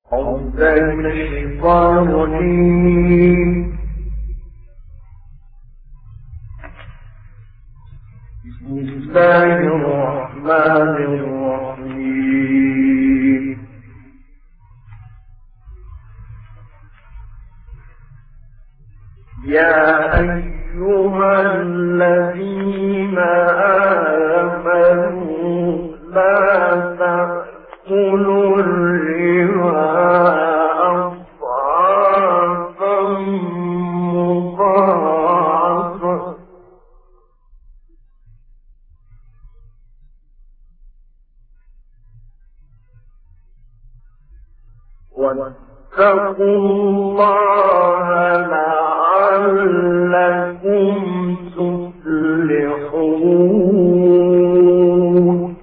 أعوذ بالله من الشيطان الرجيم. بسم الله الرحمن الرحيم. يا أيها الذين آمنوا لا تأكلوا الربا أضعافا مضاعفة واتقوا الله لعلكم تفلحون.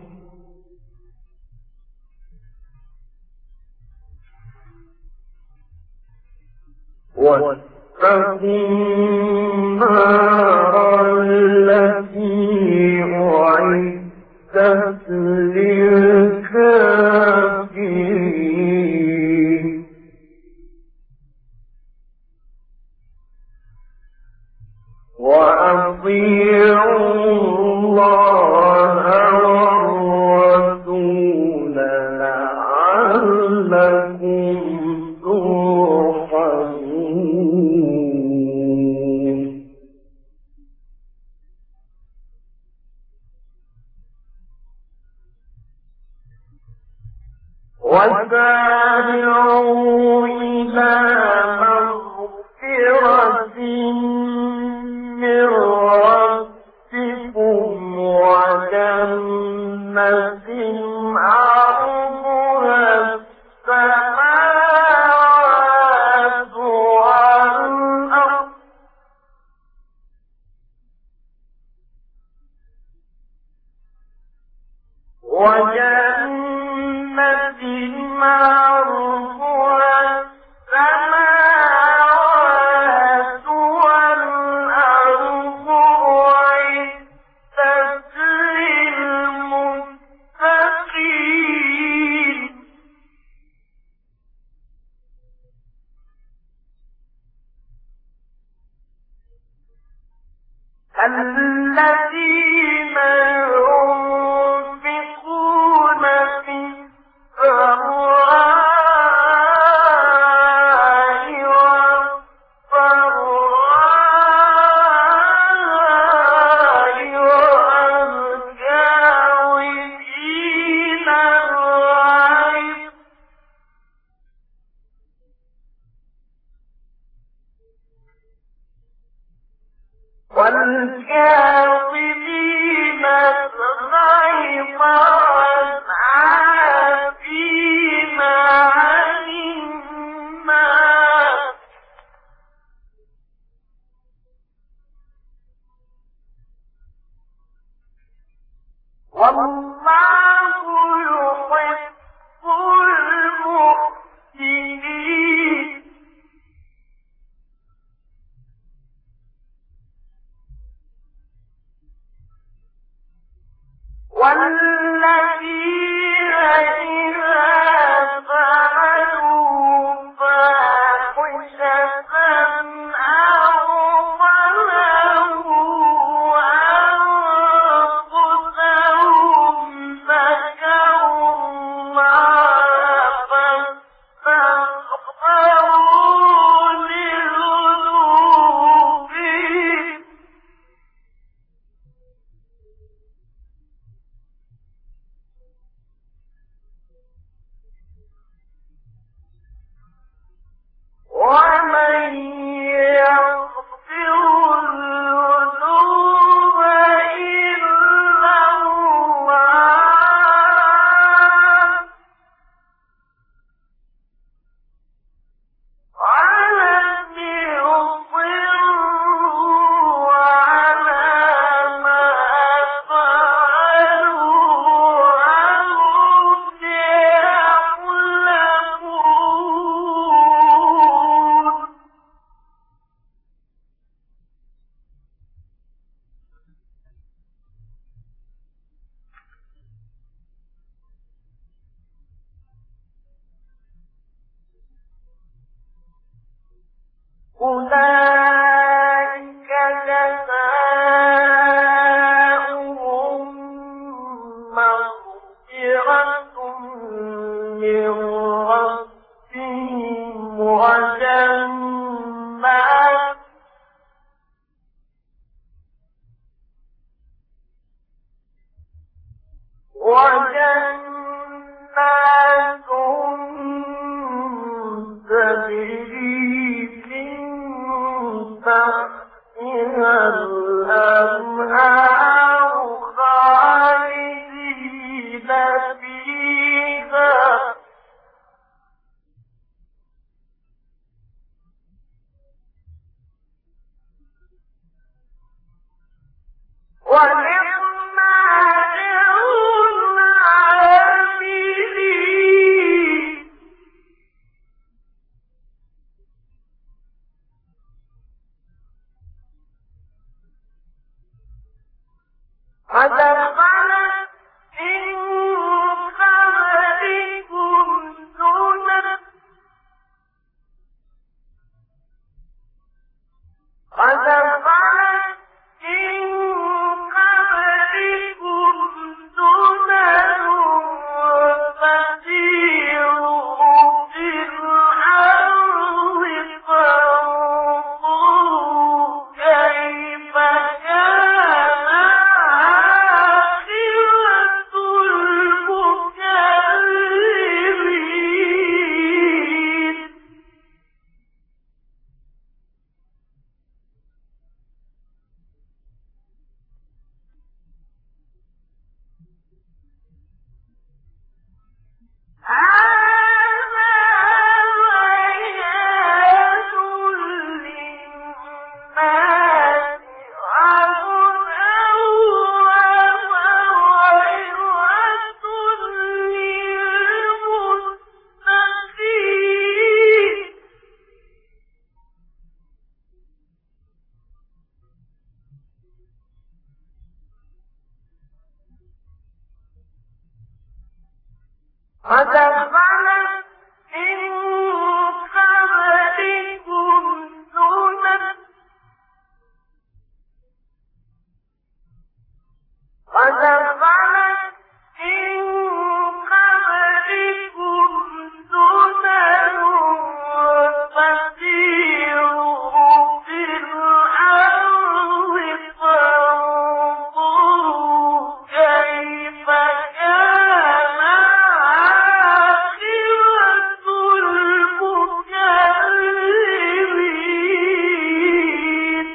واتقوا النار التي أعدت للكافرين. وأطيعوا الله والرسول لعلكم ترحمون. وسارعوا إلى مغفرة من ربكم وجنة عرضها السماوات والأرض عرضها السماوات والأرض أعدت للمتقين. الذين ينفقون في السراء والضراء والكاظمين الغيظ والكاظمين الغيظ والعافين عن الناس والله يحب المحسنين. أولئك جزاؤهم مغفرة من ربهم وجنات تجري من تحتها الأنهار خالدين فيها ونعم أجر العاملين قد خلت من قبلكم سنن قد خلت من قبلكم سنن فسيروا في الأرض فانظروا كيف كان عاقبة المكذبين قد خلت من قبلكم سنن قد خلت من قبلكم سنن فسيروا في الأرض فانظروا كيف كان عاقبة المكذبين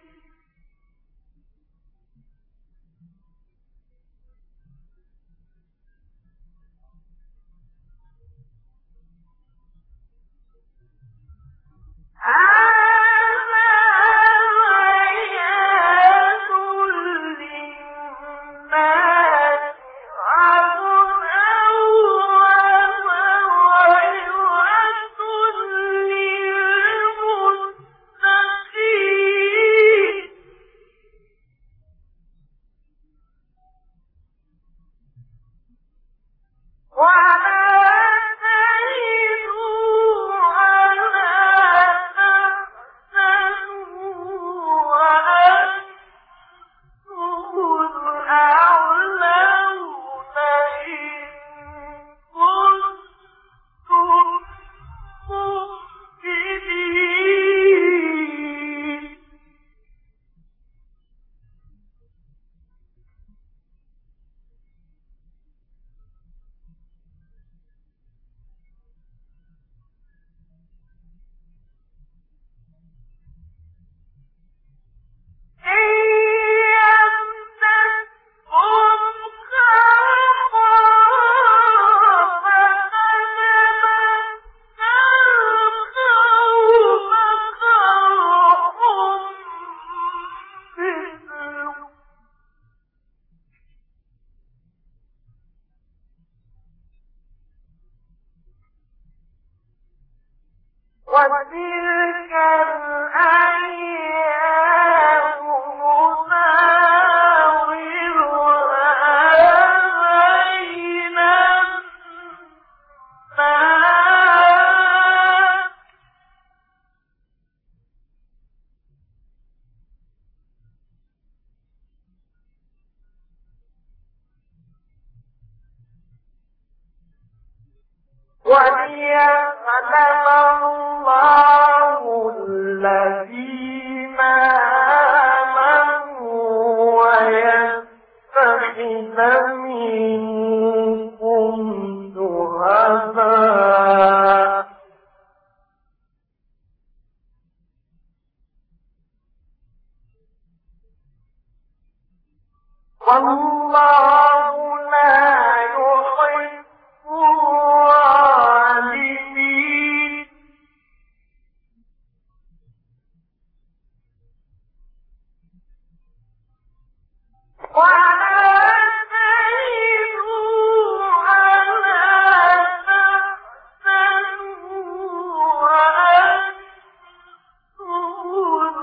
وتلك الأيام نداولها بين الناس وليعلم الله الذين آمنوا ويتخذ منكم شهداء والله لا يحب الظالمين ولا تهنوا ولا تحزنوا وأنتم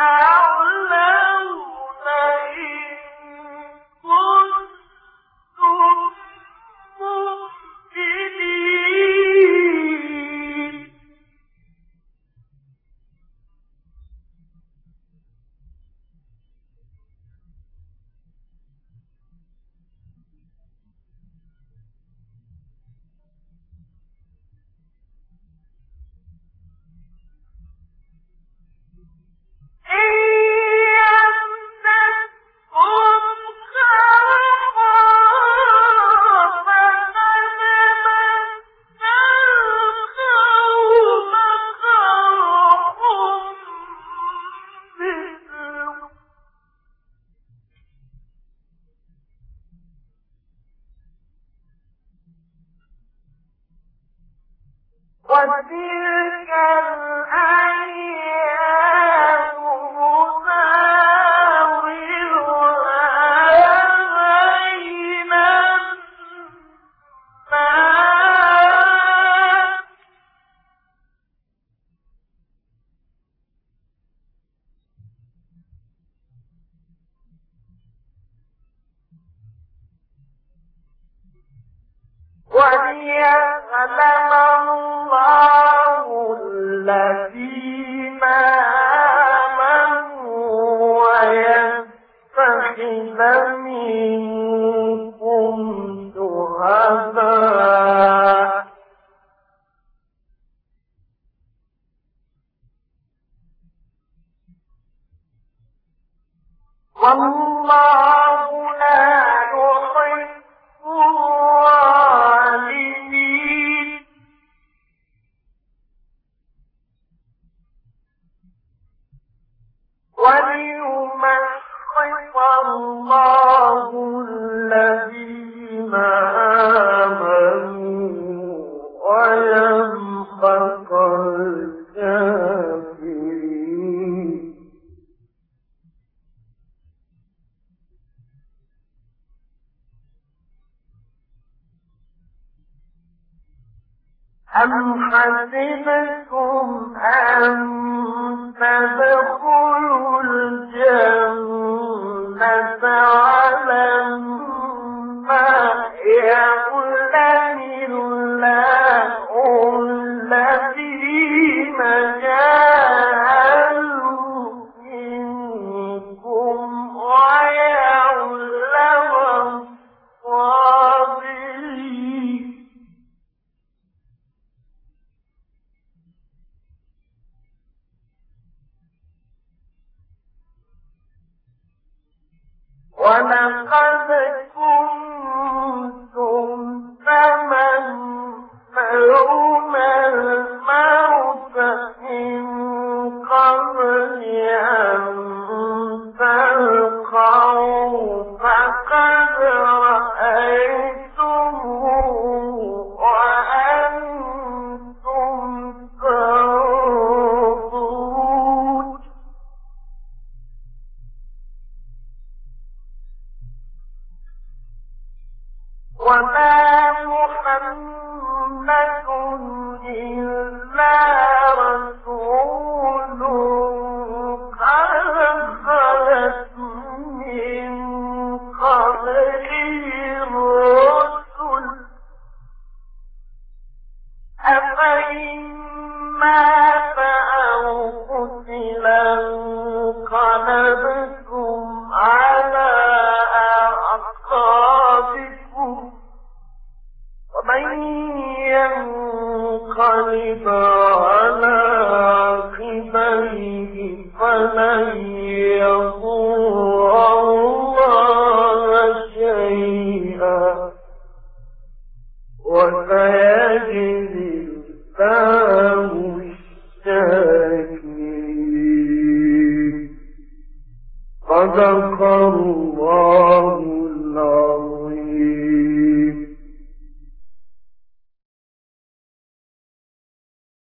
الأعلون إن كنتم مؤمنين إن يمسسكم قرح فقد مس القوم قرح مثله وتلك الأيام نداولها بين الناس وليعلم الله الذين آمنوا ويتخذ منكم شهداء والله لا يحب الظالمين وليمحص الله الذين آمنوا ويمحق الكافرين أم حسبتم أن تدخلوا الجنة ولما يعلم الله الذين جاهدوا منكم ويعلم الصابرين ولقد كنتم تمنون الموت من قبل أن تلقوه فقد رأيتموه وأنتم تنظرون وما محمد إلا رسول قد خلت من قبله الرسل أفإن مات أو قتل انقلبتم على أعقابكم ومن ينقلب ينقلب على عقبيه فلن يضر الله شيئا وسيجزي الله الشاكرين. صدق الله